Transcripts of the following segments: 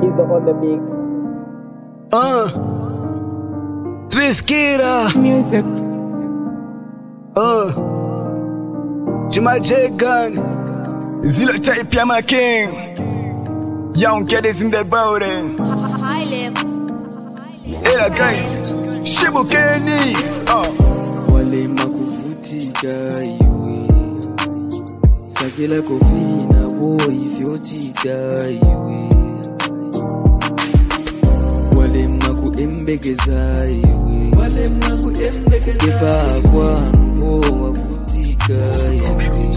Gizo on the mix. Triskira Music. Juma J-Gun Zilo type ya my king. Young kiddies in the building. High level. Hey guys, Shibukeni. Wale makuvutika iwe Sakila kofina boy ifyotika iwe Wale makuembekeza iwe Kepa kwanu wavutika iwe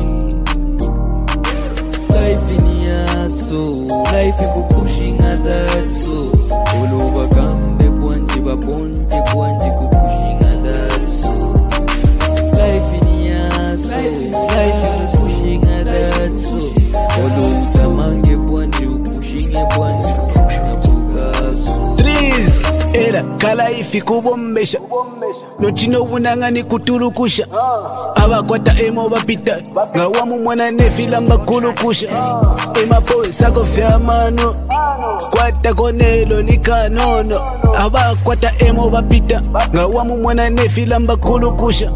Life ni yaso, life kupushing adatso Oloba kambe bwanje baponde bwanje kupushing adatso Life ni yaso, life kupushing adatso Oloba mange bwanje upushinge bwanje nabugaso Trees era kala ifi kubombesha Nochino bunangani kutulukusha Abakwata emo bapita Ngawamu mwana nefila mbakulukusha Ema poe sako fya mano Kwata konelo ni kanono Abakwata emo bapita Ngawamu mwana nefila mbakulukusha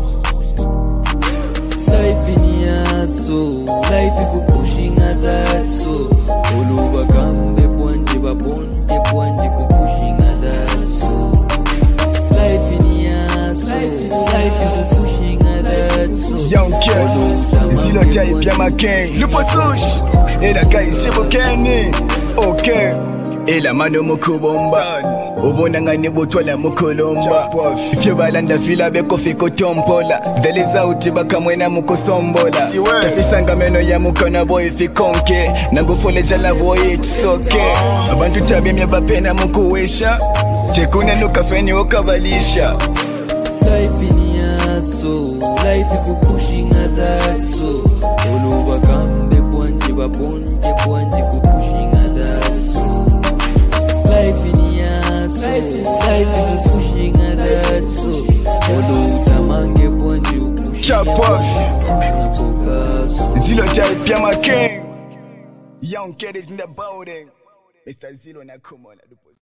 Life ni yaso, life kupushing adatso Oloba kambe bwanje baponde bwanje kupushing adatso Life ni yaso, life kupushing adatso Young kid, Zilo type ya my king. Lupo sush, era kai Shibukeni. Okay, ela mano mukubomba Ubona ngani butwala mukulomba Ifyo balanda fila beko fiko tompola Deliza uti baka mwena mukusombola Tafisa ngameno ya mukona boy fikonke Nangufole jala boy it's okay Abantu tabimya bapena mukuwesha Chekune nukafeni ukabalisha Life ni yaso, life kupushing adatso Oloba kambe bwanje baponde bwanje kupushing adatso Life ni yaso, life kupushing adatso Oloba mange bwanje upushing Chop off. nabugaso Zilo type ya my king. Young kid is in the building. Mr. Zilo Nakumola.